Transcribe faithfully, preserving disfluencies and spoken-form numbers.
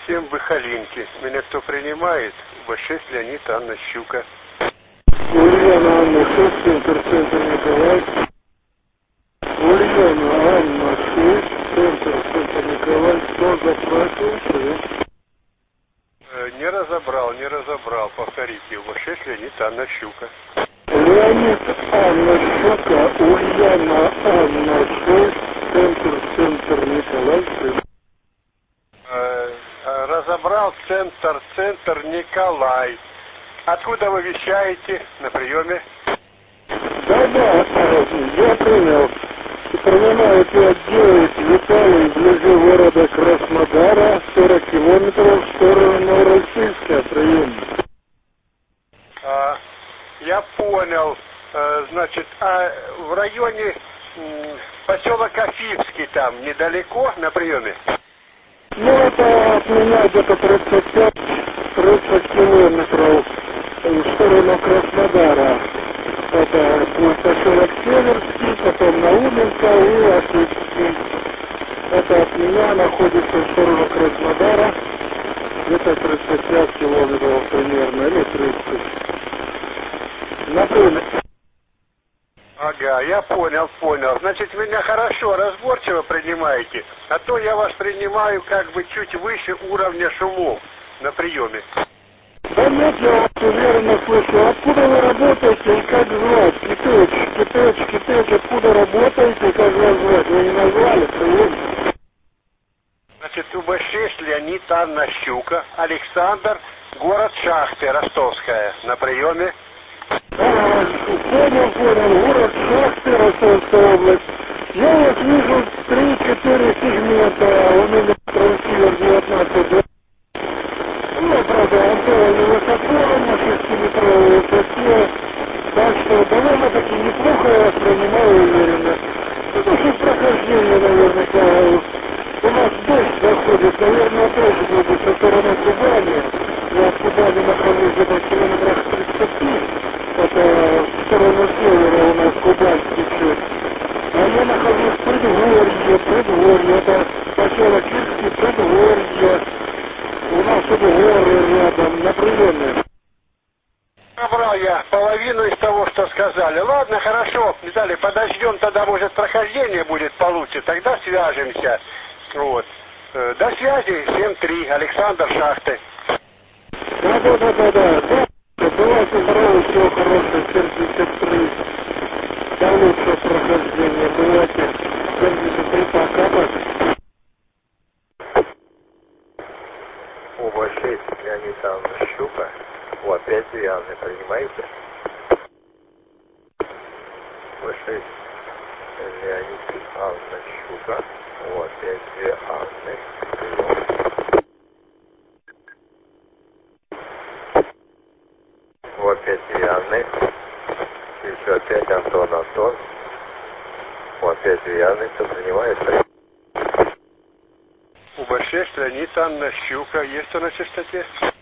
семь Выхолинки. Меня кто принимает? вэ шесть Леонид Анна Щука. Ульяна Анна шесть, центр, центр Николай. Ульяна Анна шесть, центр, центр Николай. Кто запрашивает? Э, не разобрал, не разобрал. Повторите. вэ шесть Леонид Анна Щука. Леонид Анна Щука, Ульяна Анна шесть, центр, центр Николай. Э, разобрал центр, центр Николай. Откуда вы вещаете на приеме? Да-да, я принял. Принимаете отделать Виталий вблизи города Краснодара, сорок километров в сторону Российска, прием. А, я понял. А, значит, а в районе м, поселок Афипский там недалеко на приеме? Ну, это от меня где-то тридцать пять тридцать километров в сторону Краснодара. Это будет поселок Северский, потом Науменко и Афипский. Это от меня находится в сторону Краснодара. Где-то тридцать пять километров примерно, или тридцать. Например. Ага, я понял, понял. Значит, меня хорошо, разборчиво принимаете, а то я вас принимаю как бы чуть выше уровня шумов на приеме. Да нет, я вас уверенно слышу. Откуда вы работаете и как звать? Китыч, Китыч, Китыч, откуда работаете и как вас звать? Вы не назвали, прием? Значит, у бэ шесть Леонид Анна Щука, Александр, город Шахты, Ростовская, на приеме. А, понял, понял, город Шахты, Ростовская область. Я вас вижу три-четыре сегмента, у меня трансивер девятнадцать, да? Ну, правда, антенна невысоко, на шестиметровой высоте, так что довольно-таки неплохо я вас принимаю уверенно. Ну, что прохождение наверняка. У нас дождь заходит, наверное, дождь будет со стороны Кубани. Я от Кубани нахожусь где-то в километрах тридцати. Это в сторону севера у нас Кубань течет. А я нахожусь в предгорье, предгорье. Это поселок Кирский, предгорье. У нас тут горы рядом, на приеме. Набрал я половину из того, что сказали. Ладно, хорошо, Виталий, подождем, тогда, может, прохождение будет получше, тогда свяжемся. Вот. До связи, семь три, Александр, Шахты. Да-да-да-да-да. Да. Давайте здорово, всего хорошего, семьдесят три. До лучшего прохождения, давайте. семьдесят три, пока-пока. У вэ шесть Леонид Анна Щука, у опять две Анны принимаете? вэ шесть Леонид Анна Щука, у опять две Анны. У опять две Анны. Еще опять Антон Антон. У опять две Анны, кто принимает? У бэ шесть Леонид Анна Щука, есть кто на частоте?